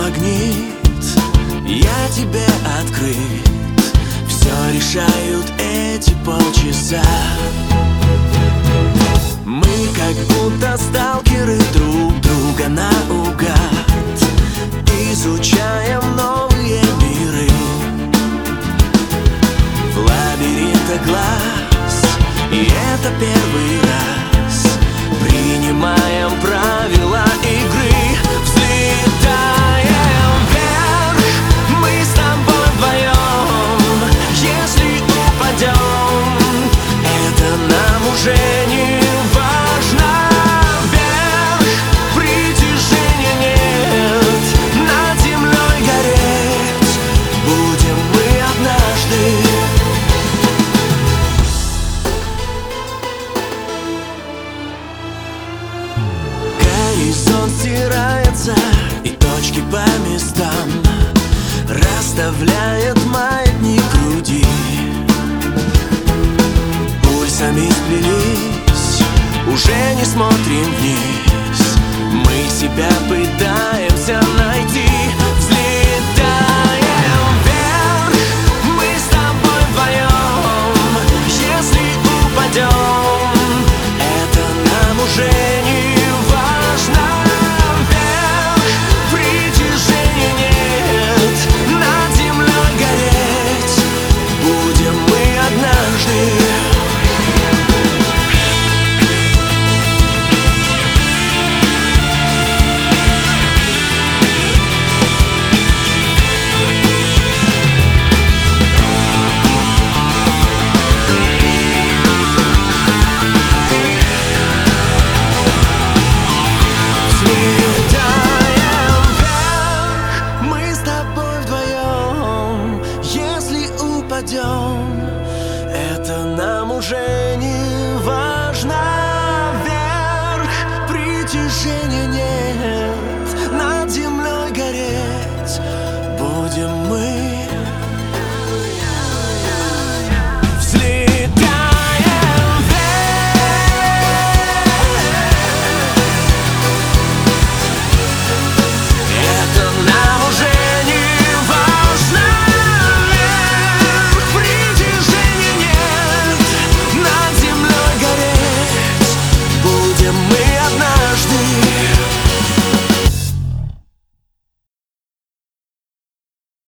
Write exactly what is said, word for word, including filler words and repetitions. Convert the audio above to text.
магнит, я тебе открыт. Все решают эти полчаса. Мы как будто сталкеры друг друга наугад, изучаем новые миры в лабиринтах глаз. И это первый раз принимаем правила игры. Взлетаем вверх, мы с тобой вдвоем. Если упадем, это нам уже не важно. Вверх притяжения нет, над землей гореть будем мы однажды. Горизонт стирается, и точки по местам расставляет маятник груди. Пульсами сплелись, уже не смотрим вниз. Мы себя пытаем